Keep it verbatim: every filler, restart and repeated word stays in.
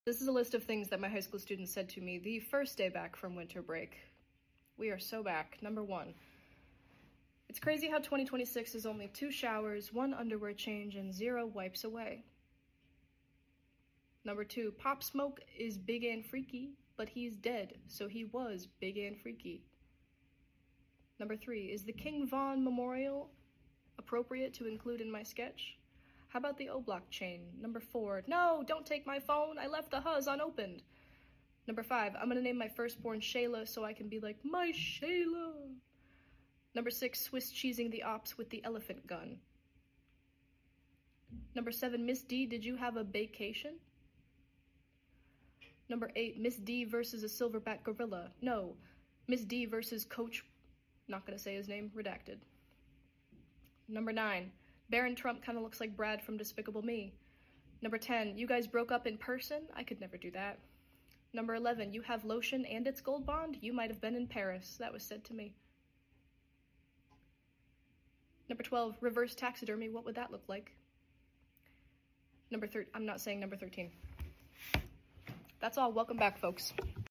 This is a list of things that my high school students said to me the first day back from winter break. We are so back. Number one. It's crazy how twenty twenty-six is only two showers, one underwear change, and zero wipes away. Number two. Pop Smoke is big and freaky, but he's dead, so he was big and freaky. Number three. Is the King Von Memorial appropriate to include in my sketch? How about the O-Block chain? Number four. No, don't take my phone. I left the Huzz unopened. Number five. I'm gonna name my firstborn Shayla so I can be like, my Shayla. Number six. Swiss cheesing the ops with the elephant gun. Number seven. Miss D, did you have a vacation? Number eight. Miss D versus a silverback gorilla. No. Miss D versus Coach, not gonna say his name, redacted. Number nine. Barron Trump kind of looks like Brad from Despicable Me. Number ten, you guys broke up in person? I could never do that. Number eleven, you have lotion and it's Gold Bond? You might have been in Paris. That was said to me. Number twelve, reverse taxidermy. What would that look like? Number thirteen, I'm not saying number thirteen. That's all. Welcome back, folks.